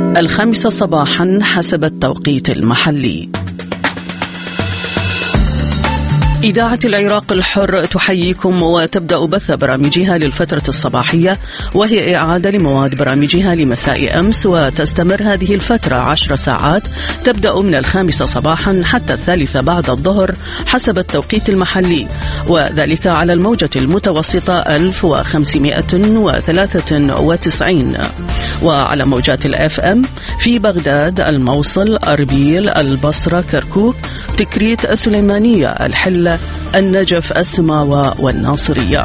5 صباحا حسب التوقيت المحلي. إذاعة العراق الحر تحييكم وتبدأ بث برامجها للفترة الصباحية، وهي إعادة لمواد برامجها لمساء أمس، وتستمر هذه الفترة 10 ساعات تبدأ من 5 صباحا حتى 3 بعد الظهر حسب التوقيت المحلي، وذلك على الموجة المتوسطة 1593 وعلى موجات الFM في بغداد، الموصل، أربيل، البصرة، كركوك، تكريت، السليمانية، الحلة، النجف، السماوة والناصرية.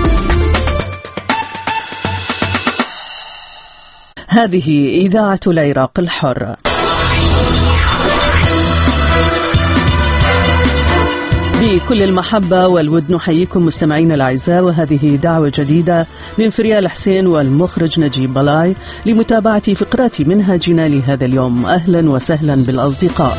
هذه إذاعة العراق الحر. بكل المحبة والود نحييكم مستمعين الأعزاء، وهذه دعوة جديدة من فريال حسين والمخرج نجيب بلاي لمتابعة فقرات منهجنا لهذا اليوم. أهلا وسهلا بالأصدقاء.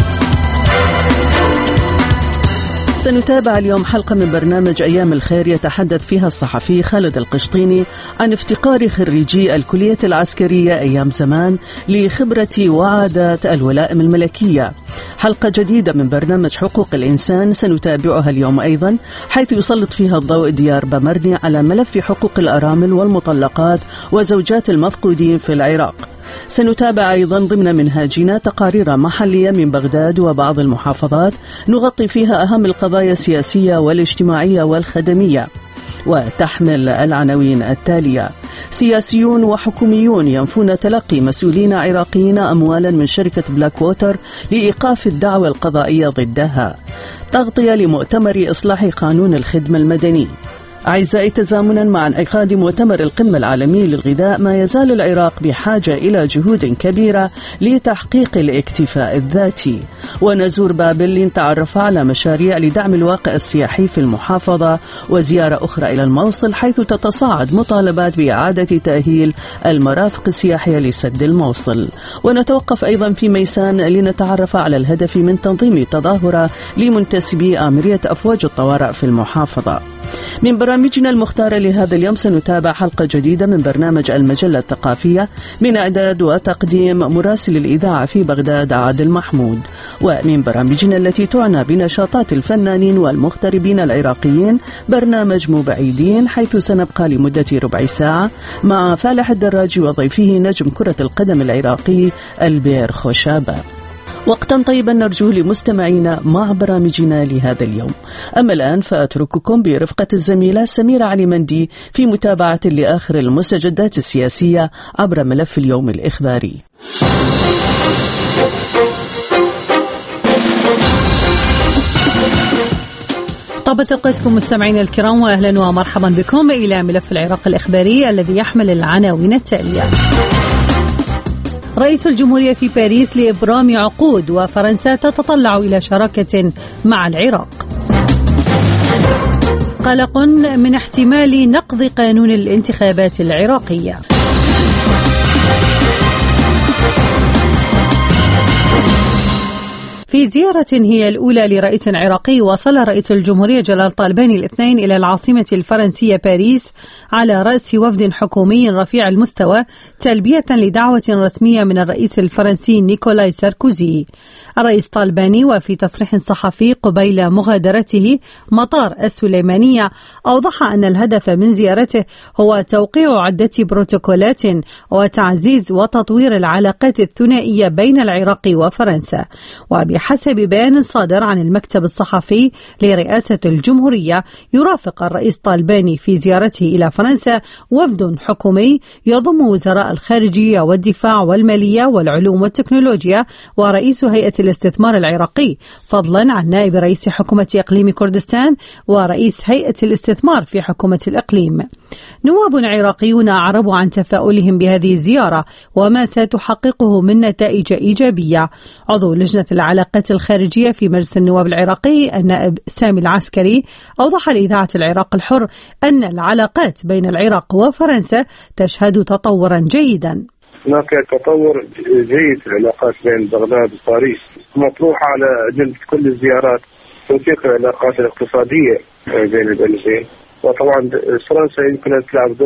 سنتابع اليوم حلقة من برنامج أيام الخير يتحدث فيها الصحفي خالد القشطيني عن افتقار خريجي الكلية العسكرية أيام زمان لخبرة وعادات الولائم الملكية. حلقة جديدة من برنامج حقوق الإنسان سنتابعها اليوم أيضا، حيث يسلط فيها الضوء ديار بمرني على ملف حقوق الأرامل والمطلقات وزوجات المفقودين في العراق. سنتابع أيضا ضمن منهاجنا تقارير محلية من بغداد وبعض المحافظات نغطي فيها أهم القضايا السياسية والاجتماعية والخدمية، وتحمل العناوين التالية: سياسيون وحكوميون ينفون تلقي مسؤولين عراقيين أموالا من شركة بلاك ووتر لإيقاف الدعوى القضائية ضدها، تغطية لمؤتمر إصلاح قانون الخدمة المدني. أعزائي، تزامنا مع انعقاد مؤتمر القمة العالمي للغذاء، ما يزال العراق بحاجة إلى جهود كبيرة لتحقيق الاكتفاء الذاتي. ونزور بابل لنتعرف على مشاريع لدعم الواقع السياحي في المحافظة، وزيارة أخرى إلى الموصل حيث تتصاعد مطالبات بإعادة تأهيل المرافق السياحية لسد الموصل. ونتوقف أيضا في ميسان لنتعرف على الهدف من تنظيم تظاهرة لمنتسبي آمرية أفواج الطوارئ في المحافظة. من برامجنا المختارة لهذا اليوم سنتابع حلقة جديدة من برنامج المجلة الثقافية من إعداد وتقديم مراسل الإذاعة في بغداد عادل محمود. ومن برامجنا التي تعنى بنشاطات الفنانين والمغتربين العراقيين برنامج مبعيدين، حيث سنبقى لمدة ربع ساعة مع فالح الدراجي وضيفه نجم كرة القدم العراقي البير خوشابة. وقتا طيبا نرجوه لمستمعينا مع برامجنا لهذا اليوم. أما الآن فأترككم برفقة الزميلة سميرة علي مندي في متابعة لآخر المستجدات السياسية عبر ملف اليوم الإخباري. طابت اوقاتكم مستمعينا الكرام، واهلا ومرحبا بكم الى ملف العراق الاخباري الذي يحمل العناوين التاليه: رئيس الجمهورية في باريس لإبرام عقود، وفرنسا تتطلع إلى شراكة مع العراق. قلق من احتمال نقض قانون الانتخابات العراقية. في زيارة هي الأولى لرئيس عراقي، وصل رئيس الجمهورية جلال طالباني الاثنين إلى العاصمة الفرنسية باريس على رأس وفد حكومي رفيع المستوى تلبية لدعوة رسمية من الرئيس الفرنسي نيكولاي ساركوزي. الرئيس طالباني وفي تصريح صحفي قبيل مغادرته مطار السليمانية أوضح أن الهدف من زيارته هو توقيع عدة بروتوكولات وتعزيز وتطوير العلاقات الثنائية بين العراق وفرنسا. وبحسب بيان صادر عن المكتب الصحفي لرئاسة الجمهورية، يرافق الرئيس طالباني في زيارته إلى فرنسا وفد حكومي يضم وزراء الخارجية والدفاع والمالية والعلوم والتكنولوجيا ورئيس هيئة الاستثمار العراقي، فضلا عن نائب رئيس حكومة إقليم كردستان ورئيس هيئة الاستثمار في حكومة الإقليم. نواب عراقيون أعربوا عن تفاؤلهم بهذه الزيارة وما ستحققه من نتائج إيجابية. عضو لجنة العلاقات الخارجية في مجلس النواب العراقي النائب سامي العسكري أوضح لإذاعة العراق الحر أن العلاقات بين العراق وفرنسا تشهد تطورا جيدا. هناك تطور جيد في العلاقات بين بغداد وباريس، مطروح على أجندة كل الزيارات توثيق العلاقات الاقتصادية بين البلدين. وطبعا فرنسا يمكن أن تلعب دور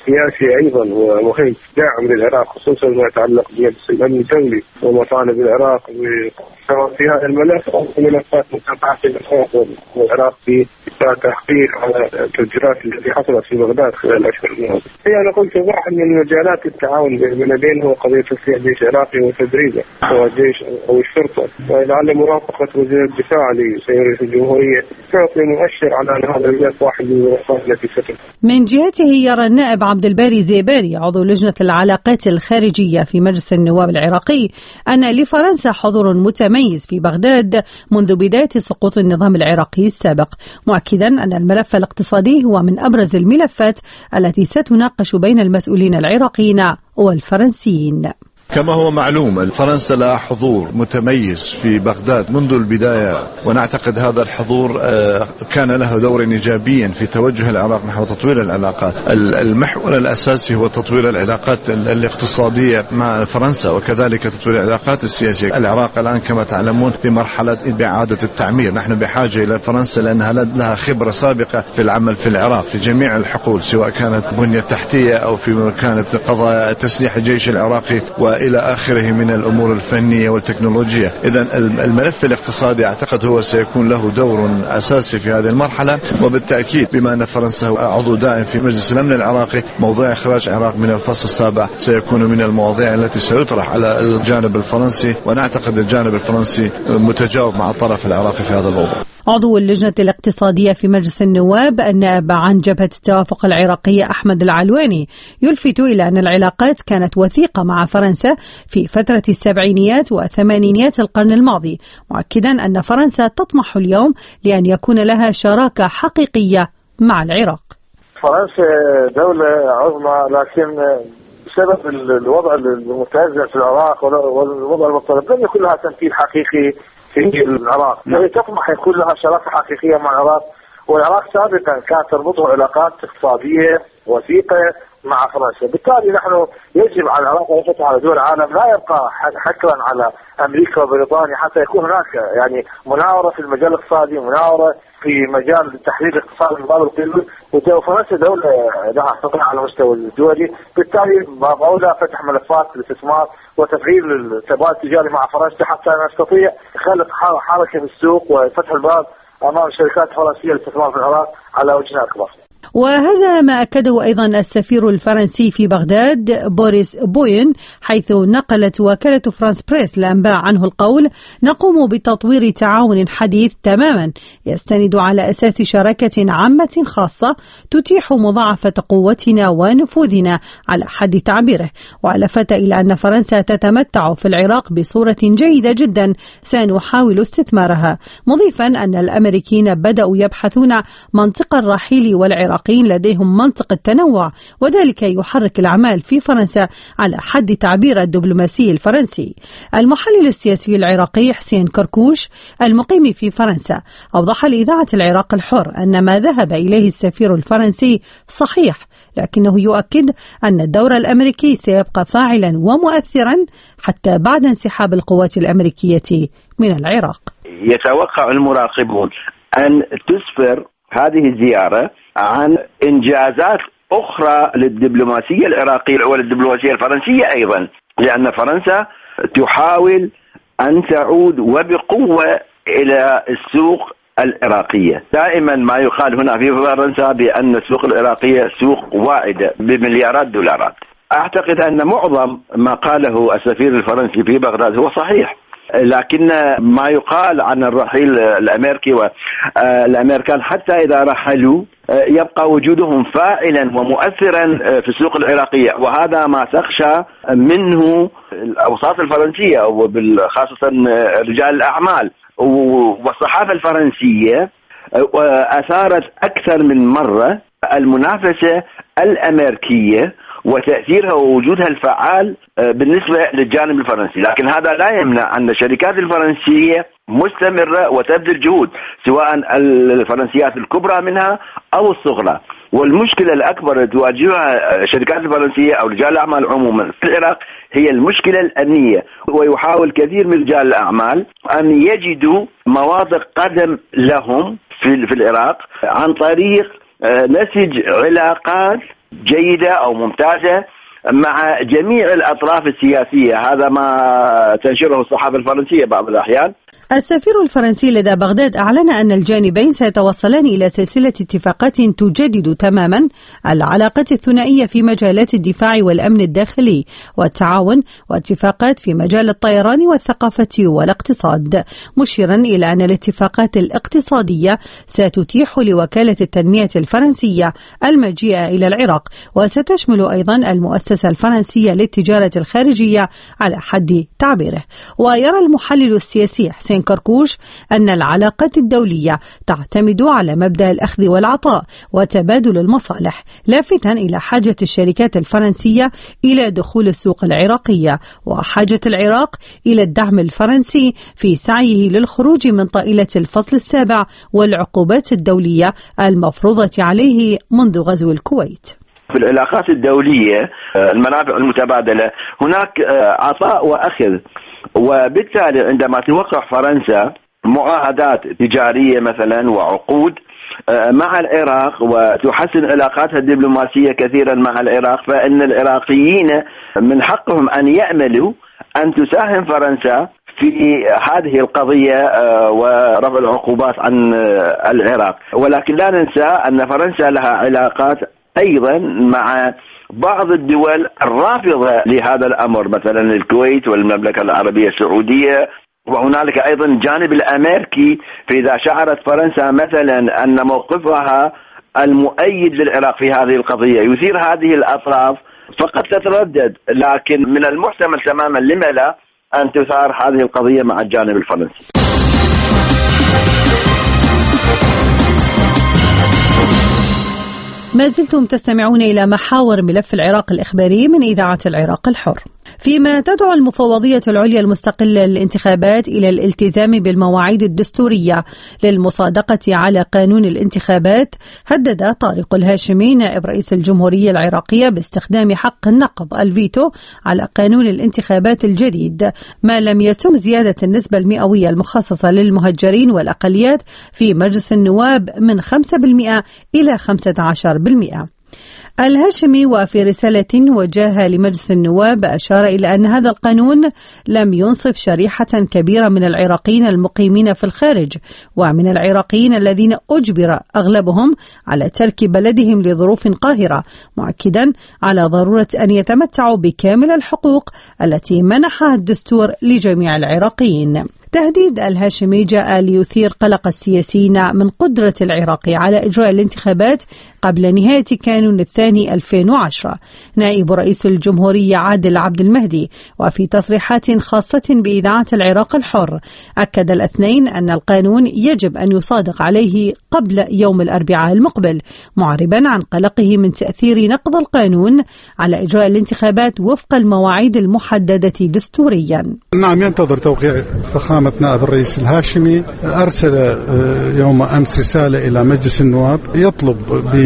سياسي أيضا ومهم داعم للعراق، خصوصا ما يتعلق بمجلس الأمن الدولي ومطالب العراق سواء في هذا الملف أو في ملفات متابعة الحقوق والعراق في تحقيق على التفجيرات التي حصلت في بغداد خلال الأشهر الماضية. أنا قلت واحد من مجالات التعاون بين البلدين هو قضية تسليح الجيش العراقي وتدريبه سواء الجيش أو الشرطة، ولعل مرافقة وزير الدفاع لسيد الجمهورية تعطي مؤشر على أن هذا الملف واحد من الملفات التي ستكون. من جهته يرى النائب عبد الباري زيباني عضو لجنة العلاقات الخارجية في مجلس النواب العراقي أن لفرنسا حضور متميز في بغداد منذ بداية سقوط النظام العراقي السابق، مؤكدا أن الملف الاقتصادي هو من أبرز الملفات التي ستناقش بين المسؤولين العراقيين والفرنسيين. كما هو معلوم فرنسا لها حضور متميز في بغداد منذ البداية، ونعتقد هذا الحضور كان له دور إيجابيا في توجه العراق نحو تطوير العلاقات. المحور الأساسي هو تطوير العلاقات الاقتصادية مع فرنسا وكذلك تطوير العلاقات السياسية. العراق الآن كما تعلمون في مرحلة إعادة التعمير، نحن بحاجة إلى فرنسا لأنها لها خبرة سابقة في العمل في العراق في جميع الحقول، سواء كانت بنية تحتية أو في كانت قضايا تسليح الجيش العراقي إلى آخره من الأمور الفنية والتكنولوجيا. إذن الملف الاقتصادي أعتقد هو سيكون له دور أساسي في هذه المرحلة، وبالتأكيد بما أن فرنسا عضو دائم في مجلس الأمن العراقي موضوع إخراج العراق من الفصل السابع سيكون من المواضيع التي سيطرح على الجانب الفرنسي، ونعتقد الجانب الفرنسي متجاوب مع الطرف العراقي في هذا الموضوع. عضو اللجنة الاقتصادية في مجلس النواب النائب عن جبهة التوافق العراقية أحمد العلواني يلفت إلى أن العلاقات كانت وثيقة مع فرنسا في فترة السبعينيات وثمانينيات القرن الماضي، مؤكدا أن فرنسا تطمح اليوم لأن يكون لها شراكة حقيقية مع العراق. فرنسا دولة عظمى، لكن بسبب الوضع المتنازع في العراق والوضع المضطرب لم يكن لها تمثيل حقيقي في العراق، فهي تطمح يكون لها شراكة حقيقية مع العراق. والعراق سابقا كانت تربطه علاقات اقتصادية وثيقة مع فرنسا، بالتالي نحن يجب على العراق أن يفتح على دول العالم، لا يبقى حكرا على أمريكا وبريطانيا، حتى يكون هناك يعني مناورة في المجال الاقتصادي، مناورة في مجال تحليل الاقتصاد من باب القلة. وفرنسا دولة لها استطاع على المستوى الدولي، بالتالي باب أولى فتح ملفات الاستثمار وتفعيل التبادل التجاري مع فرنسا حتى نستطيع خلق حركة في السوق وفتح الباب أمام الشركات الفرنسية للاستثمار في العراق على وجه أكبر. وهذا ما أكده أيضا السفير الفرنسي في بغداد بوريس بوين، حيث نقلت وكالة فرانس بريس الأنباء عنه القول: نقوم بتطوير تعاون حديث تماما يستند على أساس شراكة عامة خاصة تتيح مضاعفة قوتنا ونفوذنا على حد تعبيره. ولفت إلى أن فرنسا تتمتع في العراق بصورة جيدة جدا سنحاول استثمارها، مضيفا أن الأمريكيين بدأوا يبحثون منطق الرحيل والعراق لديهم منطق التنوع، وذلك يحرك الأعمال في فرنسا على حد تعبير الدبلوماسي الفرنسي. المحلل السياسي العراقي حسين كركوش المقيم في فرنسا أوضح لإذاعة العراق الحر أن ما ذهب إليه السفير الفرنسي صحيح، لكنه يؤكد أن الدور الأمريكي سيبقى فاعلا ومؤثرا حتى بعد انسحاب القوات الأمريكية من العراق. يتوقع المراقبون أن تسفر هذه الزيارة عن إنجازات أخرى للدبلوماسية العراقية وللدبلوماسية الفرنسية أيضا، لأن فرنسا تحاول أن تعود وبقوة إلى السوق العراقية. دائما ما يقال هنا في فرنسا بأن السوق العراقية سوق واعدة بمليارات دولارات. أعتقد أن معظم ما قاله السفير الفرنسي في بغداد هو صحيح، لكن ما يقال عن الرحيل الأمريكي والأمريكان حتى إذا رحلوا يبقى وجودهم فاعلا ومؤثرا في السوق العراقية، وهذا ما تخشى منه الأوساط الفرنسية وخاصة رجال الأعمال. والصحافة الفرنسية أثارت أكثر من مرة المنافسة الأمريكية وتأثيرها ووجودها الفعال بالنسبة للجانب الفرنسي، لكن هذا لا يمنع أن الشركات الفرنسية مستمرة وتبذل جهود، سواء الفرنسيات الكبرى منها أو الصغرى. والمشكلة الأكبر تواجهها الشركات الفرنسية أو رجال الأعمال عموما في العراق هي المشكلة الأمنية، ويحاول كثير من رجال الأعمال أن يجدوا مواضع قدم لهم في العراق عن طريق نسج علاقات جيدة أو ممتازة مع جميع الأطراف السياسية. هذا ما تنشره الصحافة الفرنسية بعض الأحيان. السفير الفرنسي لدى بغداد أعلن أن الجانبين سيتوصلان إلى سلسلة اتفاقات تجدد تماما العلاقات الثنائية في مجالات الدفاع والأمن الداخلي والتعاون، واتفاقات في مجال الطيران والثقافة والاقتصاد، مشيرا إلى أن الاتفاقات الاقتصادية ستتيح لوكالة التنمية الفرنسية المجيء إلى العراق، وستشمل أيضا المؤسسة الفرنسية للتجارة الخارجية على حد تعبيره. ويرى المحلل السياسي حسين كركوش أن العلاقات الدولية تعتمد على مبدأ الأخذ والعطاء وتبادل المصالح، لافتا إلى حاجة الشركات الفرنسية إلى دخول السوق العراقية وحاجة العراق إلى الدعم الفرنسي في سعيه للخروج من طائلة الفصل السابع والعقوبات الدولية المفروضة عليه منذ غزو الكويت. في العلاقات الدولية المنافع المتبادلة هناك عطاء وأخذ، وبالتالي عندما توقع فرنسا معاهدات تجارية مثلا وعقود مع العراق وتحسن علاقاتها الدبلوماسية كثيرا مع العراق، فإن العراقيين من حقهم أن يأملوا أن تساهم فرنسا في هذه القضية ورفع العقوبات عن العراق. ولكن لا ننسى أن فرنسا لها علاقات أيضا مع بعض الدول الرافضة لهذا الأمر، مثلا الكويت والمملكة العربية السعودية، وهنالك أيضا الجانب الأمريكي. فإذا شعرت فرنسا مثلا أن موقفها المؤيد للعراق في هذه القضية يثير هذه الأطراف فقد تتردد، لكن من المحتمل تماما لما لا أن تثار هذه القضية مع الجانب الفرنسي. ما زلتم تستمعون إلى محاور ملف العراق الإخباري من إذاعة العراق الحر. فيما تدعو المفوضية العليا المستقلة للانتخابات إلى الالتزام بالمواعيد الدستورية للمصادقة على قانون الانتخابات، هدد طارق الهاشمي نائب رئيس الجمهورية العراقية باستخدام حق النقض الفيتو على قانون الانتخابات الجديد ما لم يتم زيادة النسبة المئوية المخصصة للمهجرين والأقليات في مجلس النواب من 5% إلى 15%. الهاشمي وفي رسالة وجهها لمجلس النواب أشار إلى أن هذا القانون لم ينصف شريحة كبيرة من العراقيين المقيمين في الخارج ومن العراقيين الذين أجبر أغلبهم على ترك بلدهم لظروف قاهرة، مؤكدا على ضرورة أن يتمتعوا بكامل الحقوق التي منحها الدستور لجميع العراقيين. تهديد الهاشمي جاء ليثير قلق السياسيين من قدرة العراق على إجراء الانتخابات قبل نهاية كانون الثاني 2010. نائب رئيس الجمهورية عادل عبد المهدي وفي تصريحات خاصة بإذاعة العراق الحر أكد الاثنين أن القانون يجب أن يصادق عليه قبل يوم الأربعاء المقبل، معربا عن قلقه من تأثير نقض القانون على إجراء الانتخابات وفق المواعيد المحددة دستوريا. نعم، ينتظر توقيع فخامة نائب الرئيس الهاشمي. أرسل يوم أمس رسالة إلى مجلس النواب يطلب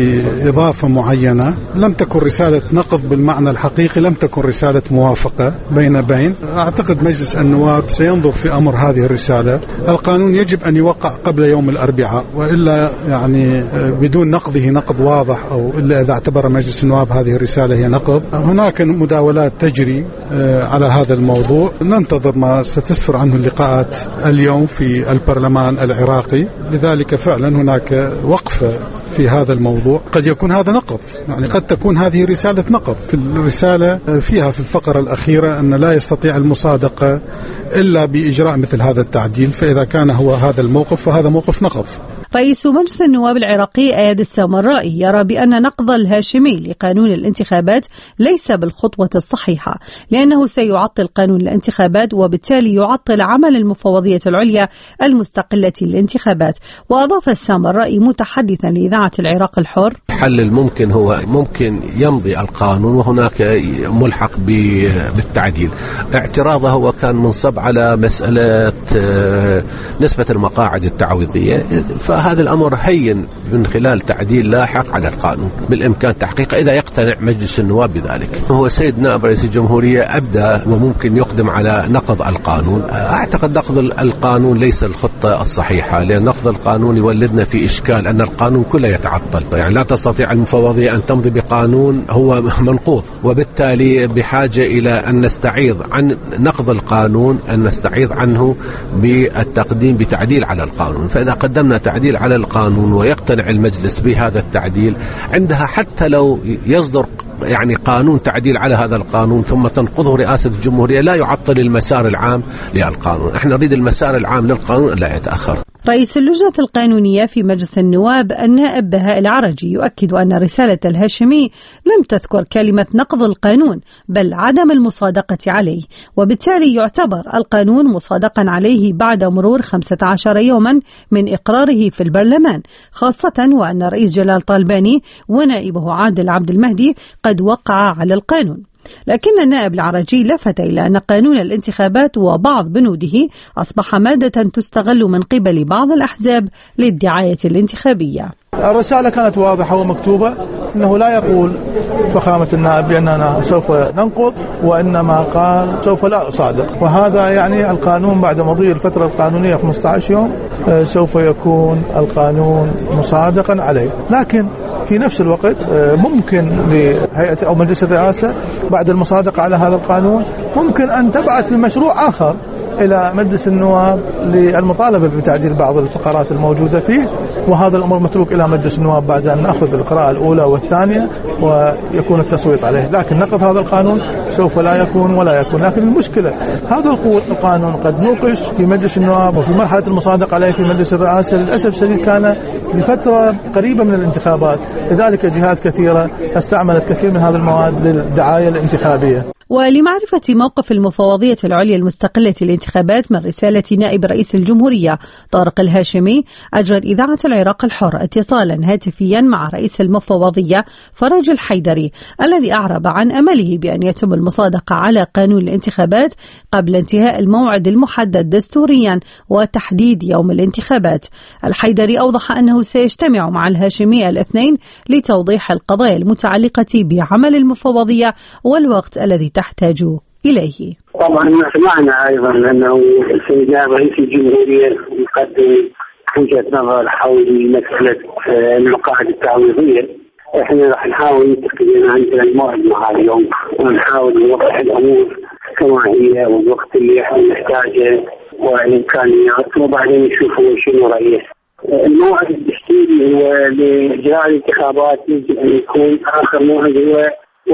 بإضافة معينة، لم تكن رسالة نقض بالمعنى الحقيقي، لم تكن رسالة موافقة بين. أعتقد مجلس النواب سينظر في أمر هذه الرسالة. القانون يجب أن يوقع قبل يوم الأربعاء، وإلا يعني بدون نقضه نقض واضح، أو إلا إذا اعتبر مجلس النواب هذه الرسالة هي نقض. هناك مداولات تجري على هذا الموضوع، ننتظر ما ستسفر عنه اللقاءات اليوم في البرلمان العراقي. لذلك فعلا هناك وقفة في هذا الموضوع. قد يكون هذا نقض، يعني قد تكون هذه رسالة نقض. في الرسالة فيها في الفقرة الأخيرة أن لا يستطيع المصادقة إلا بإجراء مثل هذا التعديل، فإذا كان هو هذا الموقف فهذا موقف نقض. رئيس مجلس النواب العراقي أياد السامرائي يرى بأن نقض الهاشمي لقانون الانتخابات ليس بالخطوة الصحيحة، لأنه سيعطل قانون الانتخابات وبالتالي يعطل عمل المفوضية العليا المستقلة للانتخابات. وأضاف السامرائي متحدثا لإذاعة العراق الحر: الحل الممكن هو ممكن يمضي القانون وهناك ملحق بالتعديل. اعتراضه هو كان منصب على مسألة نسبة المقاعد التعويضية، فهذا الأمر هين من خلال تعديل لاحق على القانون بالإمكان تحقيقه إذا يقتنع مجلس النواب بذلك. هو السيد نائب رئيس الجمهورية أبدى وممكن يقدم على نقض القانون. أعتقد نقض القانون ليس الخطة الصحيحة، لأن نقض القانون يولدنا في إشكال أن القانون كله يتعطل، يعني لا تستطيع تستطيع المفوضية أن تمضي بقانون هو منقوض، وبالتالي بحاجة إلى أن نستعيض عن نقض القانون، أن نستعيض عنه بالتقديم بتعديل على القانون. فإذا قدمنا تعديل على القانون ويقتنع المجلس بهذا التعديل، عندها حتى لو يصدر يعني قانون تعديل على هذا القانون ثم تنقضه رئاسة الجمهورية، لا يعطل المسار العام للقانون. احنا نريد المسار العام للقانون لا يتأخر. رئيس اللجنة القانونية في مجلس النواب النائب بهاء العرجي يؤكد أن رسالة الهاشمي لم تذكر كلمة نقض القانون بل عدم المصادقة عليه، وبالتالي يعتبر القانون مصادقا عليه بعد مرور 15 يوما من إقراره في البرلمان، خاصة وأن رئيس جلال طالباني ونائبه عادل عبد المهدي قد وقع على القانون. لكن النائب العرجي لفت إلى أن قانون الانتخابات وبعض بنوده أصبح مادة تستغل من قبل بعض الأحزاب للدعاية الانتخابية. الرسالة كانت واضحة ومكتوبة، أنه لا يقول فخامة النائب بأننا سوف ننقض، وإنما قال سوف لا أصادق، وهذا يعني القانون بعد مضي الفترة القانونية 15 يوم سوف يكون القانون مصادقا عليه. لكن في نفس الوقت ممكن لهيئة أو مجلس الرئاسة بعد المصادقة على هذا القانون ممكن أن تبعث بمشروع آخر إلى مجلس النواب للمطالبة بتعديل بعض الفقرات الموجودة فيه، وهذا الأمر متروك إلى مجلس النواب بعد أن نأخذ القراءة الأولى والثانية ويكون التصويت عليه. لكن نقض هذا القانون سوف لا يكون ولا يكون. لكن المشكلة هذا القانون قد نوقش في مجلس النواب وفي مرحلة المصادقة عليه في مجلس الرئاسة، للأسف الشديد كان لفترة قريبة من الانتخابات، لذلك جهات كثيرة استعملت كثير من هذه المواد للدعاية الانتخابية. ولمعرفة موقف المفوضية العليا المستقلة للانتخابات من رسالة نائب رئيس الجمهورية طارق الهاشمي، أجرت إذاعة العراق الحر اتصالا هاتفيا مع رئيس المفوضية فرج الحيدري الذي أعرب عن أمله بأن يتم المصادقة على قانون الانتخابات قبل انتهاء الموعد المحدد دستوريا وتحديد يوم الانتخابات. الحيدري أوضح أنه سيجتمع مع الهاشمي الاثنين لتوضيح القضايا المتعلقة بعمل المفوضية والوقت الذي تحتاج إليه. طبعا سمعنا أيضا أنه السيد نائب رئيس الجمهورية يقدم وجهة نظر حول مسألة المقاعد التعويضية. احنا راح نحاول نتقن عندنا الموعد مع اليوم ونحاول نوضح الأمور كما هي والوقت اللي احنا نحتاجه والإمكانيات، وبعدين نشوفوا شنو رأيه. الموعد الدستوري هو لإجراء الانتخابات يجب أن يكون آخر موعد هو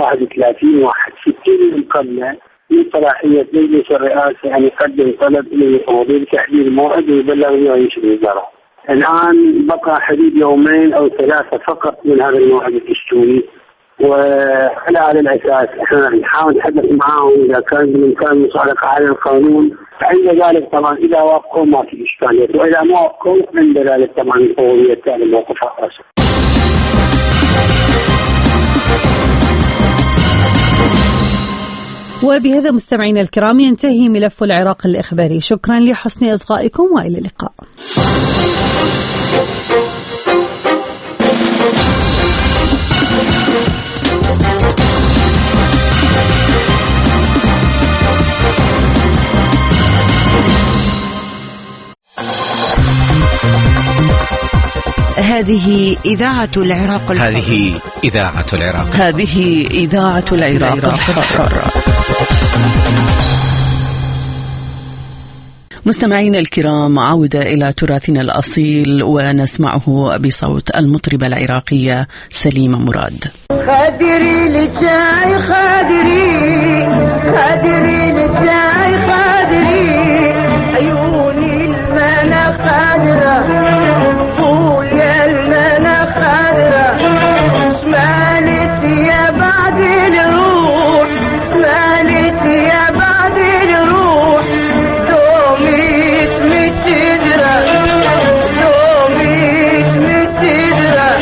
61/61 من قبله من صلاحية مجلس الرئاسة أن يقدم طلب للمفوضية بتحديد الموعد ويبلغ به رئيس الوزراء. الآن بقى حدود 2 أو 3 فقط من هذا الموعد الدستوري، وعلى الأساس احنا نحاول نتحدث معاهم إذا كان بالإمكان المصادقة على القانون. عند ذلك طبعا إذا وافقوا ما في إشكالية، وإذا ما وافقوا عند ذلك طبعا المفوضية تعمل موقفها خاصة. وبهذا مستمعينا الكرام ينتهي ملف العراق الإخباري. شكرا لحسن إصغائكم وإلى اللقاء. هذه إذاعة العراق الحر. هذه إذاعة العراق. هذه إذاعة العراق الحر. مستمعينا الكرام، عودة إلى تراثنا الأصيل ونسمعه بصوت المطربة العراقية سليمة مراد. خادري للجاي خادري، خادري للجاي خادري، عيوني المنى خادرة، طول يا المنى خادرة، شمالت يا بعد الروح، شمالت يا بعد الروح، دوميت متدرة، دوميت متدرة.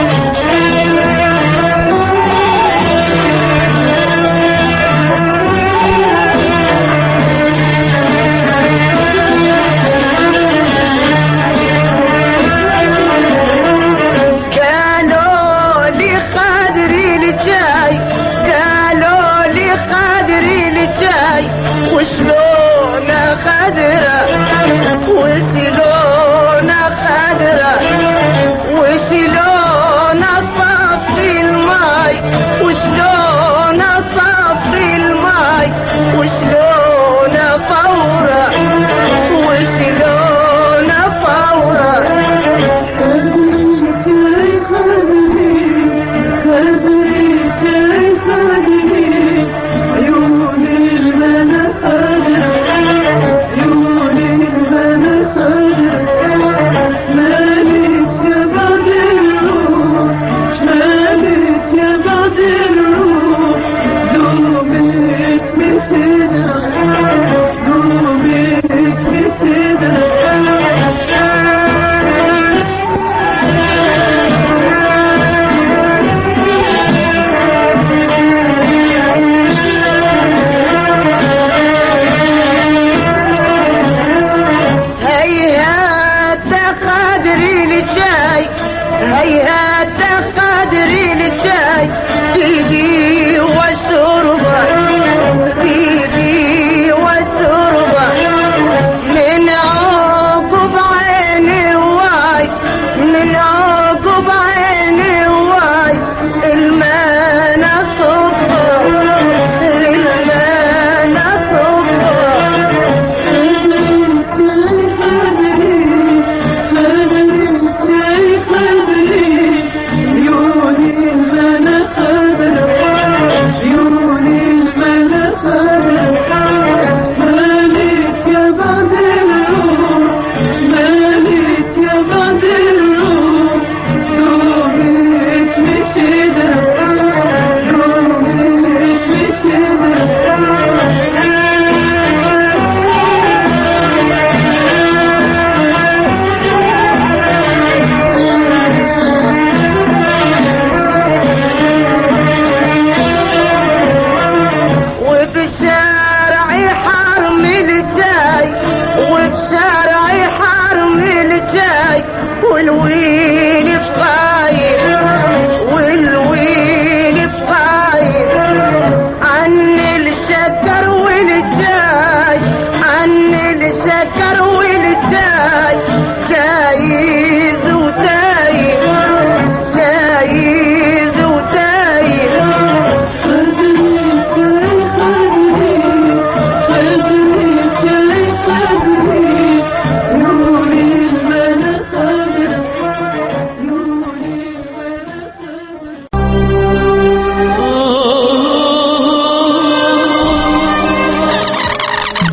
وشلونة خضرة وشلونة خضرة وشلونة صار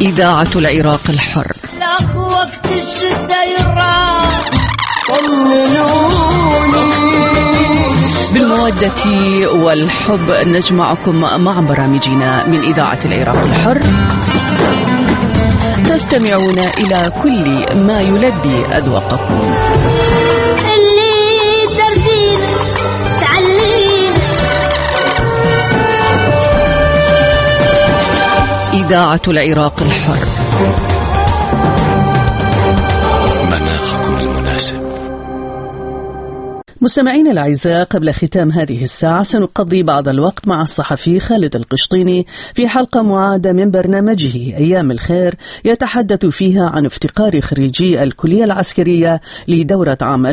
إذاعة العراق الحر. لا وقت الشدة يراح بالمودة والحب نجمعكم مع برامجنا من إذاعة العراق الحر. تستمعون إلى كل ما يلبي أذواقكم. اللي تردين تعلين إذاعة العراق الحر. مناخكم المناسب. مستمعين الأعزاء، قبل ختام هذه الساعة سنقضي بعض الوقت مع الصحفي خالد القشطيني في حلقة معادة من برنامجه أيام الخير، يتحدث فيها عن افتقار خريجي الكلية العسكرية لدورة عام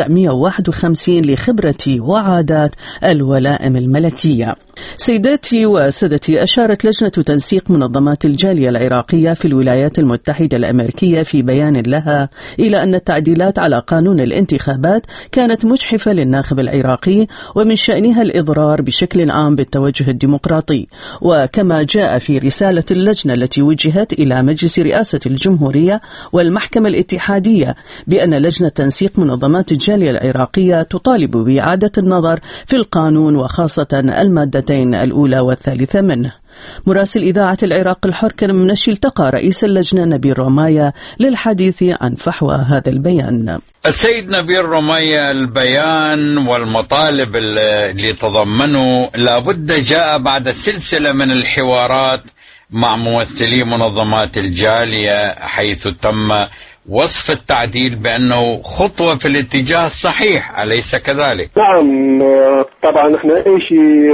1951 لخبرة وعادات الولائم الملكية. سيداتي وسادتي، أشارت لجنة تنسيق منظمات الجالية العراقية في الولايات المتحدة الأمريكية في بيان لها إلى أن التعديلات على قانون الانتخابات كانت مجحفة للناخب العراقي ومن شأنها الإضرار بشكل عام بالتوجه الديمقراطي. وكما جاء في رسالة اللجنة التي وجهت إلى مجلس رئاسة الجمهورية والمحكمة الاتحادية بأن لجنة تنسيق منظمات الجالية العراقية تطالب بإعادة النظر في القانون وخاصة المادة الأولى والثالثة منه. مراسل إذاعة العراق الحر كان منشي التقى رئيس اللجنة نبيل رماية للحديث عن فحوى هذا البيان. السيد نبيل رماية، البيان والمطالب اللي تضمنه لابد جاء بعد سلسلة من الحوارات مع ممثلي منظمات الجالية، حيث تم وصف التعديل بأنه خطوة في الاتجاه الصحيح، أليس كذلك؟ نعم، طبعا احنا اي شيء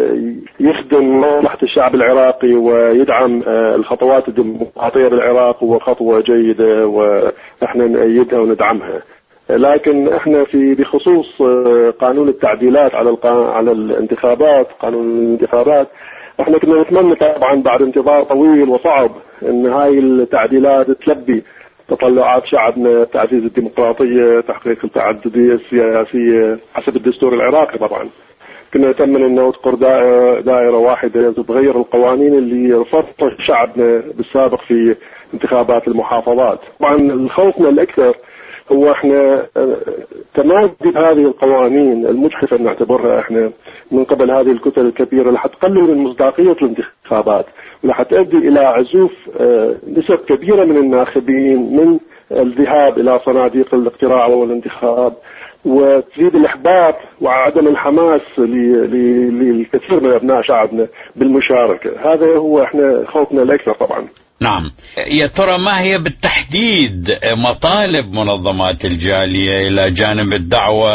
يخدم مصلحة الشعب العراقي ويدعم الخطوات الديمقراطية بالعراق هو خطوة جيدة واحنا نأيدها وندعمها. لكن احنا بخصوص قانون التعديلات على الانتخابات، قانون الانتخابات، احنا كنا نتمنى طبعا بعد انتظار طويل وصعب ان هاي التعديلات تلبي تطلعات شعبنا، تعزيز الديمقراطية، تحقيق التعددية السياسية حسب الدستور العراقي. طبعا كنا نتمنى انه تقر دائرة واحدة تتغير القوانين اللي رفضها شعبنا بالسابق في انتخابات المحافظات. طبعا خوفنا الاكثر هو احنا تمادي هذه القوانين المجحفة نعتبرها احنا من قبل هذه الكتل الكبيرة اللي حتقلل من مصداقية الانتخابات واللي حتؤدي الى عزوف نسب كبيرة من الناخبين من الذهاب الى صناديق الاقتراع والانتخاب، وتزيد الاحباط وعدم الحماس للكثير من ابناء شعبنا بالمشاركة. هذا هو احنا خوفنا الاكثر طبعا. نعم، يا ترى ما هي بالتحديد مطالب منظمات الجالية إلى جانب الدعوة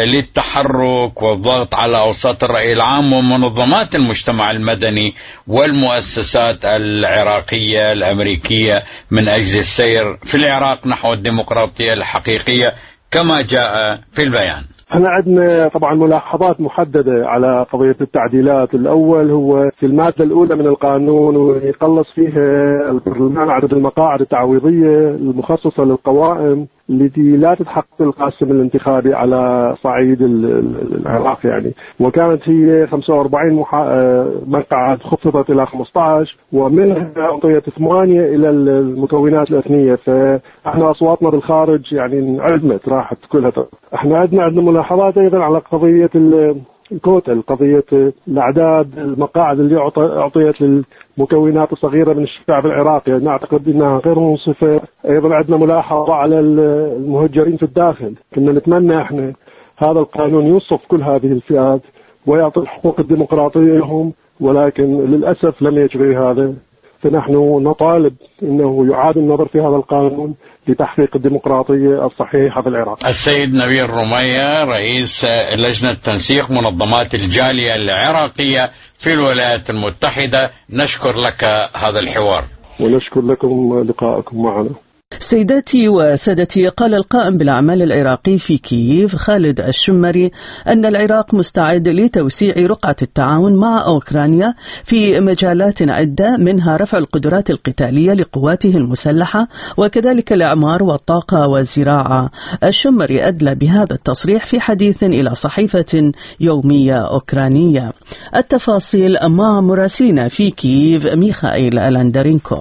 للتحرك والضغط على أوساط الرأي العام ومنظمات المجتمع المدني والمؤسسات العراقية الأمريكية من أجل السير في العراق نحو الديمقراطية الحقيقية كما جاء في البيان؟ احنا عندنا طبعا ملاحظات محددة على قضية التعديلات. الأول هو في المادة الأولى من القانون ويقلص فيها البرلمان عدد المقاعد التعويضية المخصصة للقوائم التي لا تتحقق القاسم الانتخابي على صعيد العراق يعني، وكانت هي 45 مقعد خفضت إلى 15 ومنها أعطيت 8 إلى المكونات الأثنية. فاحنا أصواتنا بالخارج يعني انعدمت، راحت كلها. احنا عندنا ملاحظات أيضا على قضية الكوتا، قضية الأعداد المقاعد اللي أعطيت للمكونات الصغيرة من الشعب العراقي، نعتقد أنها غير منصفة. أيضا عندنا ملاحظة على المهجرين في الداخل، كنا نتمنى احنا هذا القانون يوصف كل هذه الفئات ويعطي الحقوق الديمقراطية لهم، ولكن للأسف لم يجري هذا. فنحن نطالب أنه يعاد النظر في هذا القانون لتحقيق الديمقراطية الصحيحة في العراق. السيد نبيل رماية، رئيس لجنة تنسيق منظمات الجالية العراقية في الولايات المتحدة، نشكر لك هذا الحوار. ونشكر لكم لقائكم معنا. سيداتي وسادتي، قال القائم بالأعمال العراقي في كييف خالد الشمري أن العراق مستعد لتوسيع رقعة التعاون مع أوكرانيا في مجالات عدة، منها رفع القدرات القتالية لقواته المسلحة وكذلك الإعمار والطاقة والزراعة. الشمري أدلى بهذا التصريح في حديث إلى صحيفة يومية أوكرانية. التفاصيل مع مراسلنا في كييف ميخائيل ألاندرينكو.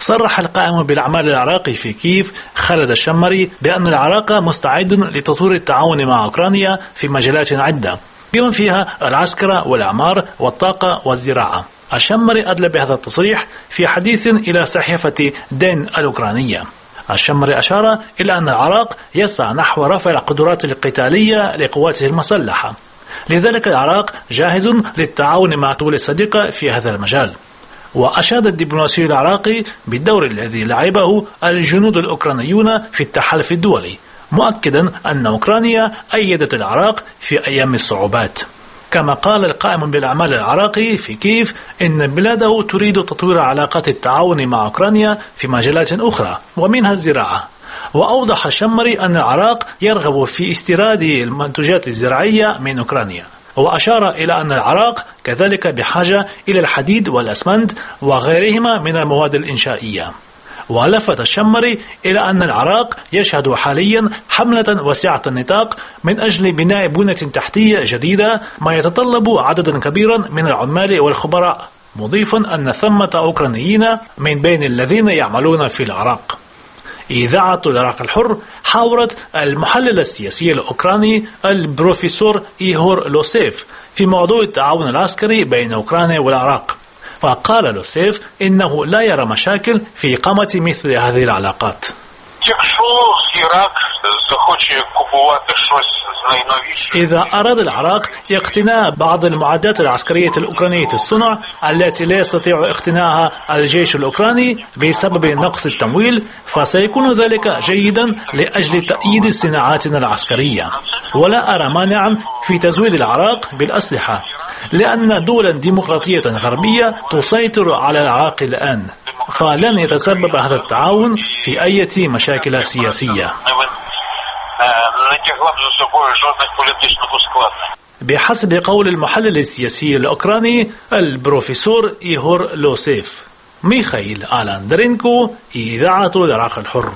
صرح القائم بالأعمال العراقي في كييف خالد الشمري بأن العراق مستعد لتطوير التعاون مع أوكرانيا في مجالات عدة بما فيها العسكر والإعمار والطاقة والزراعة. الشمري أدلى بهذا التصريح في حديث إلى صحيفة دين الأوكرانية. الشمري أشار إلى أن العراق يسعى نحو رفع القدرات القتالية لقواته المسلحة، لذلك العراق جاهز للتعاون مع دول الصديقة في هذا المجال. وأشاد الدبلوماسي العراقي بالدور الذي لعبه الجنود الأوكرانيون في التحالف الدولي، مؤكدا أن أوكرانيا أيدت العراق في أيام الصعوبات. كما قال القائم بالأعمال العراقي في كييف إن بلاده تريد تطوير علاقات التعاون مع أوكرانيا في مجالات أخرى ومنها الزراعة. وأوضح الشمري أن العراق يرغب في استيراد المنتجات الزراعية من أوكرانيا، وأشار إلى أن العراق كذلك بحاجة إلى الحديد والأسمنت وغيرهما من المواد الإنشائية. ولفت الشمري إلى أن العراق يشهد حاليا حملة واسعة النطاق من أجل بناء بنية تحتية جديدة، ما يتطلب عددا كبيرا من العمال والخبراء، مضيفا أن ثمة أوكرانيين من بين الذين يعملون في العراق. إذاعة العراق الحر حاورت المحلل السياسي الأوكراني البروفيسور إيهور لوسيف في موضوع التعاون العسكري بين أوكرانيا والعراق، فقال لوسيف إنه لا يرى مشاكل في إقامة مثل هذه العلاقات. إذا أراد العراق اقتناء بعض المعدات العسكرية الأوكرانية الصنع التي لا يستطيع اقتناءها الجيش الأوكراني بسبب نقص التمويل، فسيكون ذلك جيدا لأجل تأييد صناعاتنا العسكرية. ولا أرى مانعا في تزويد العراق بالأسلحة، لأن دولا ديمقراطية غربية تسيطر على العراق الآن، فلن يتسبب هذا التعاون في أي مشاكل سياسية. بحسب قول المحلل السياسي الأوكراني البروفيسور إيهور لوسيف. ميخائيل آلاندرينكو، إذاعة العراق الحر.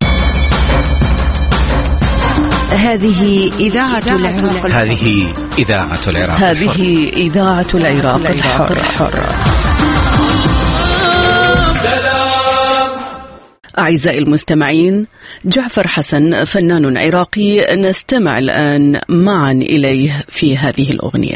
هذه إذاعة العراق الحر. هذه إذاعة العراق الحر. هذه إذاعة العراق الحر. أعزائي المستمعين، جعفر حسن فنان عراقي نستمع الآن معا إليه في هذه الأغنية.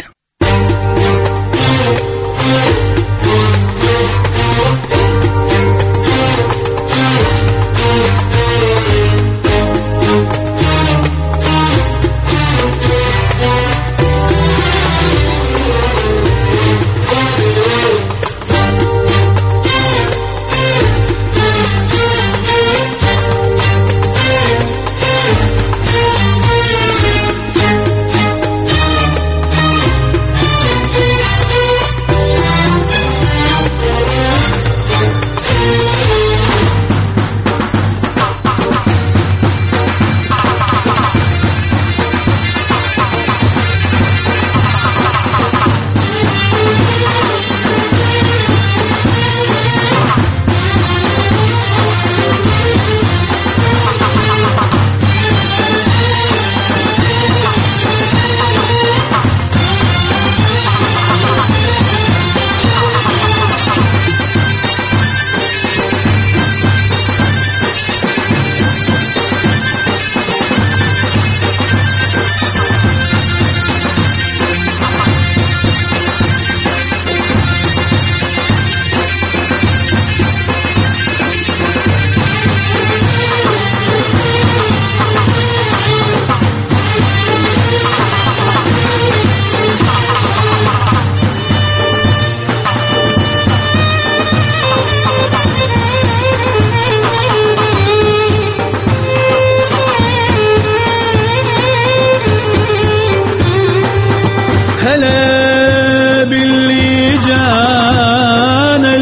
هلا باللي جانا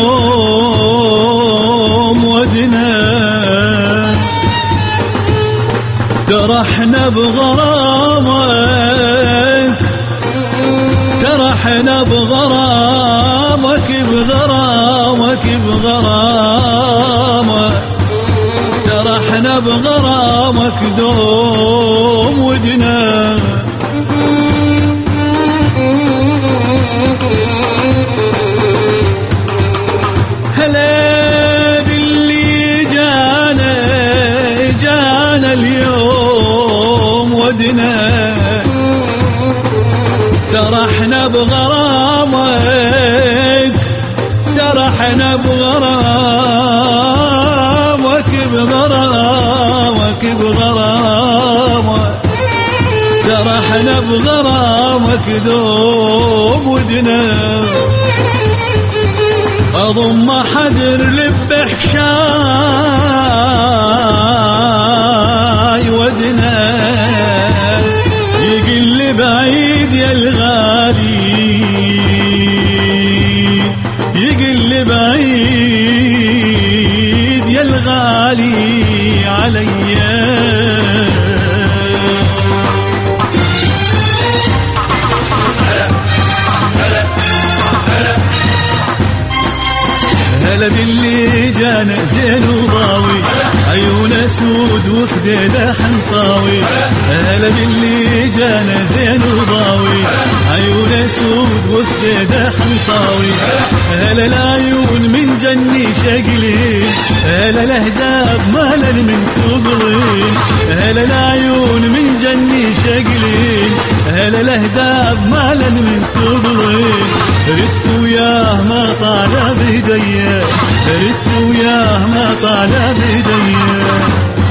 اليوم ودنا، ترحنا بغرامك، ترحنا بغرامك، بغرامك بغرامك، ترحنا بغرامك دوم ودنا. هلا احنا بغرامك بغرامك بغرامك ترى احنا بغرامك دوب ودنا اضم حدر لب حشاي ودنا يقل بعيد يا الغالي يقل بعيد يا الغالي عليا هلا باللي جانا زين وضاوي عيونه سود وخديده حنطاوي هلا باللي جانا زين وضاوي عيونه سود وخديده حنطاوي هلا العيون من جني شقلين هلا الاهداب مالا من ثقلين هلا العيون من جني شقلين هلا الاهداب مالا من ثقلين ردت وياه ما طال بيديا ردت وياه ما طال بيديا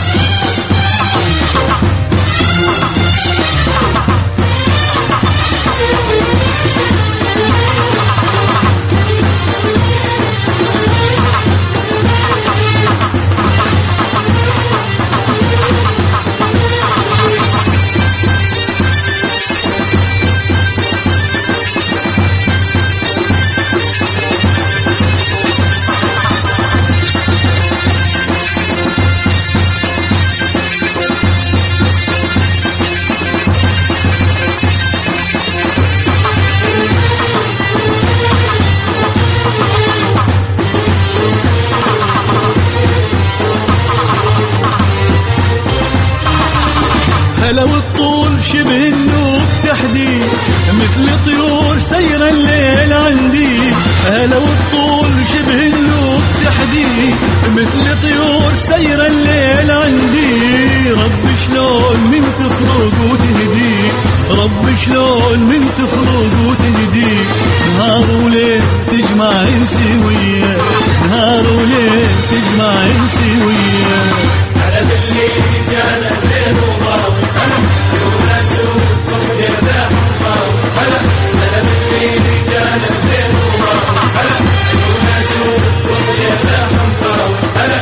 هلا والطول شبه النوب تحديد مثل طيور سير الليل عندي هلا والطول شبه النوب تحديد مثل طيور سير الليل عندي رب شلون من تخلق وتهدي رب شلون من تخلق وتهدي نهار وليل تجمع سوية نهار وليل تجمع سوية على باللي جانا زين وضاوي عيونه سود وخديده حنطاوي هلا باللي جانا زين وضاوي عيونه سود وخديده حنطاوي هلا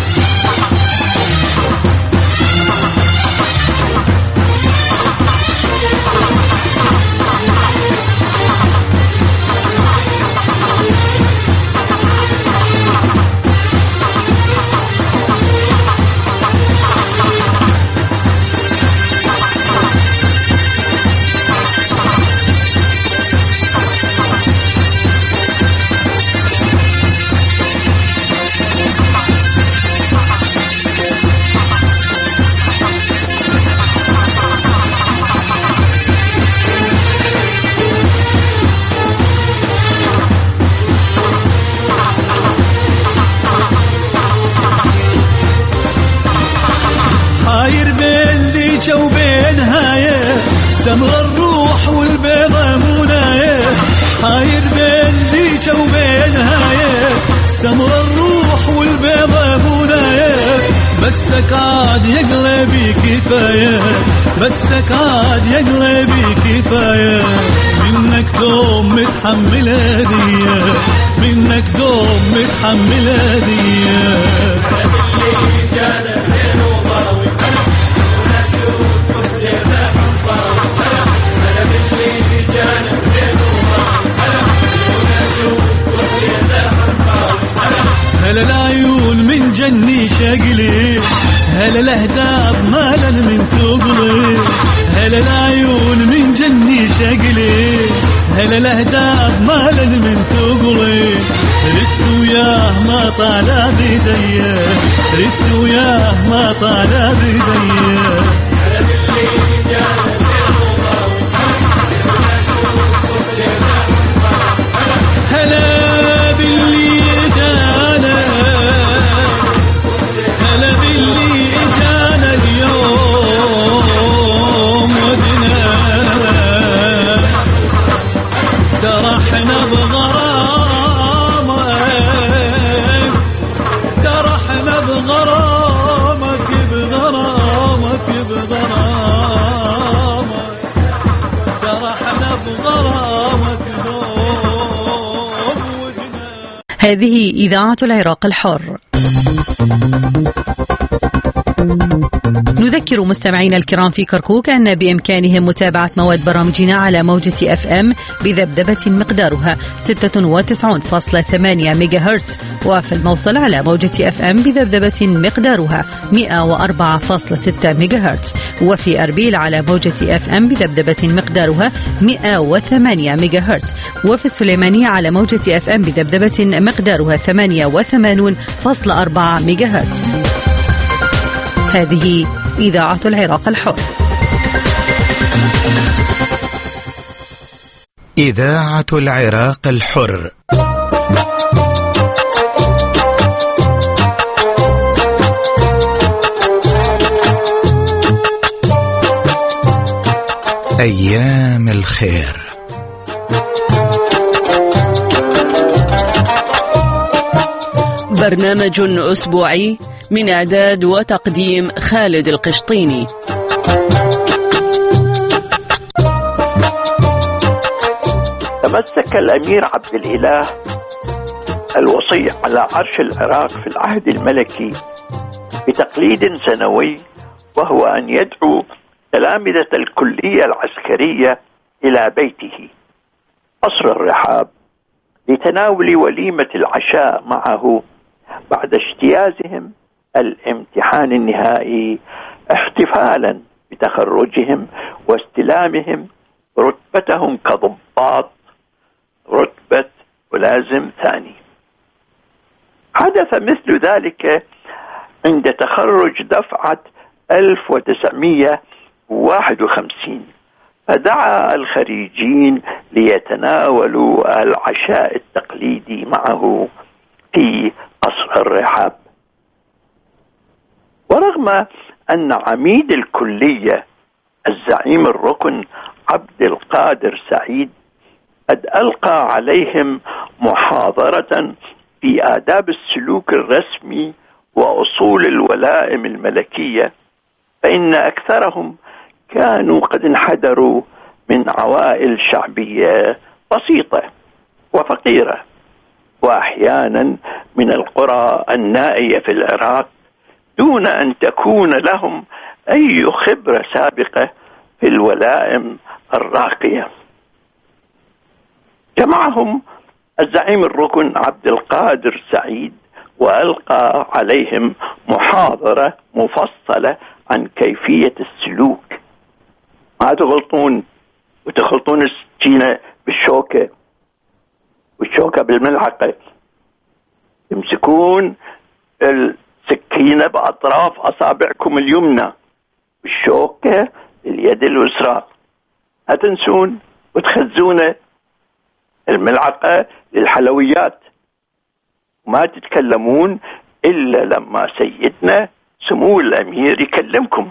حاير بين ذيك وبين هايه سمر الروح والبيضة منايه حاير بين ذيك وبين هايه سمر الروح والبيضة منايه بسك عاد يا قلبي كفايه بسك عاد يا قلبي كفايه منك دوم متحمل هديه منك دوم متحمل هديه هلا العيون من جني شقلي هلا الاهداب مالا من ثقلي هلا العيون من جني شقلي هلا الاهداب مالا من ثقلي ردت وياه ما طال بيديا ردت وياه ما طال بيديا هلا باللي جانا هلا باللي جانا اليوم ودنا ترى احنا بغرامك هذه إذاعة العراق الحر. نذكر مستمعينا الكرام في كركوك أن بإمكانهم متابعة مواد برامجنا على موجة FM بذبذبة مقدارها 96.8 ميجاهرتز، وفي الموصل على موجة FM بذبذبة مقدارها 104.6 ميجاهرتز، وفي أربيل على موجة FM بذبذبة مقدارها 108 ميجاهرتز، وفي السليمانية على موجة FM بذبذبة مقدارها 88.4 ميجاهرتز. هذه إذاعة العراق الحر. إذاعة العراق الحر. أيام الخير. برنامج أسبوعي من إعداد وتقديم خالد القشطيني. تمسك الأمير عبد الإله الوصي على عرش العراق في العهد الملكي بتقليد سنوي، وهو أن يدعو تلامذة الكلية العسكرية إلى بيته قصر الرحاب لتناول وليمة العشاء معه بعد اجتيازهم الامتحان النهائي، احتفالا بتخرجهم واستلامهم رتبتهم كضباط رتبة ملازم ثاني. حدث مثل ذلك عند تخرج دفعة 1951، فدعا الخريجين ليتناولوا العشاء التقليدي معه في قصر الرحاب. ورغم أن عميد الكلية الزعيم الركن عبد القادر سعيد قد ألقى عليهم محاضرة في آداب السلوك الرسمي وأصول الولائم الملكية، فإن أكثرهم كانوا قد انحدروا من عوائل شعبية بسيطة وفقيرة، وأحيانا من القرى النائية في العراق، دون أن تكون لهم أي خبرة سابقة في الولائم الراقية. جمعهم الزعيم الركن عبد القادر سعيد وألقى عليهم محاضرة مفصلة عن كيفية السلوك. ما تغلطون وتخلطون السكينة بالشوكة والشوكة بالملعقة، تمسكون السكينة بأطراف أصابعكم اليمنى والشوكة باليد اليسرى، لا تنسون وتخزون الملعقة للحلويات، وما تتكلمون إلا لما سيدنا سمو الأمير يكلمكم.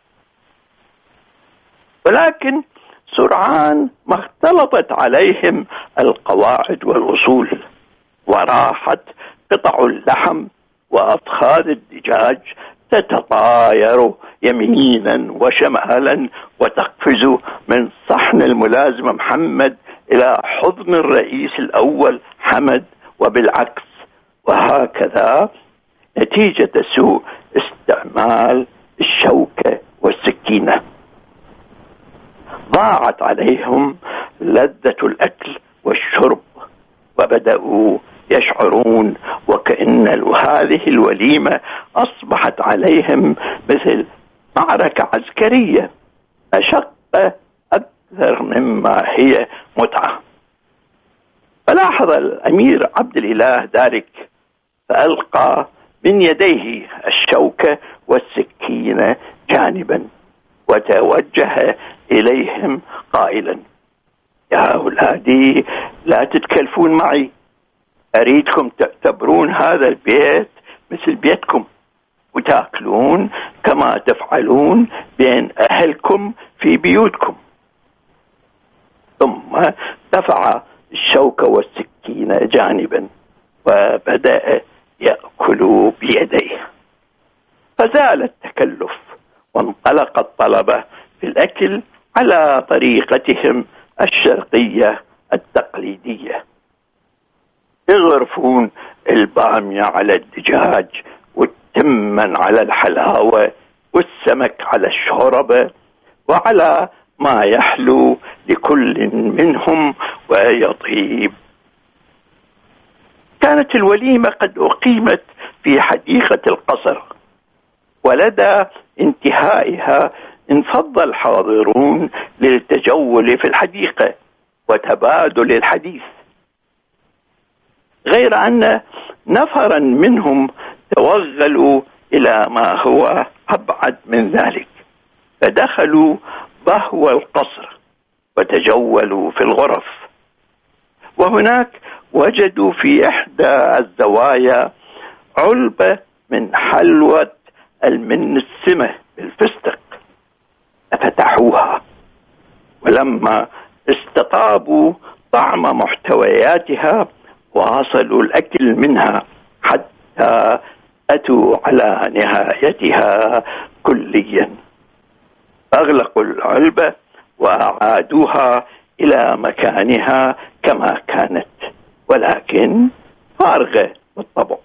ولكن سرعان ما اختلطت عليهم القواعد والأصول، وراحت قطع اللحم وأفخاذ الدجاج تتطاير يمينا وشمالا وتقفز من صحن الملازم محمد إلى حضن الرئيس الأول حمد، وبالعكس، وهكذا نتيجة سوء استعمال الشوكة والسكينة. ضاعت عليهم لذة الأكل والشرب، وبدأوا يشعرون وكأن هذه الوليمة أصبحت عليهم مثل معركة عسكرية، مشقة أكثر مما هي متعة. فلاحظ الأمير عبد الإله ذلك، فألقى من يديه الشوكة والسكينة جانبا، وتوجه إليهم قائلا: يا أولادي، لا تتكلفون معي، أريدكم تعتبرون هذا البيت مثل بيتكم، وتأكلون كما تفعلون بين أهلكم في بيوتكم. ثم دفع الشوكة والسكينة جانبا وبدأ يأكل بيديه، فزال التكلف وانطلق الطلبة في الأكل على طريقتهم الشرقية التقليدية. يصرفون البامية على الدجاج والتمن على الحلاوة والسمك على الشوربة وعلى ما يحلو لكل منهم ويطيب. كانت الوليمة قد أقيمت في حديقة القصر، ولدى انتهائها انفض الحاضرون للتجول في الحديقة وتبادل الحديث، غير أن نفرا منهم توغلوا إلى ما هو أبعد من ذلك، فدخلوا بهو القصر وتجولوا في الغرف، وهناك وجدوا في إحدى الزوايا علبة من حلوى المنسمة بالفستق، ففتحوها، ولما استطابوا طعم محتوياتها واصلوا الأكل منها حتى أتوا على نهايتها كليا. أغلقوا العلبة وأعادوها إلى مكانها كما كانت، ولكن فارغة بالطبع.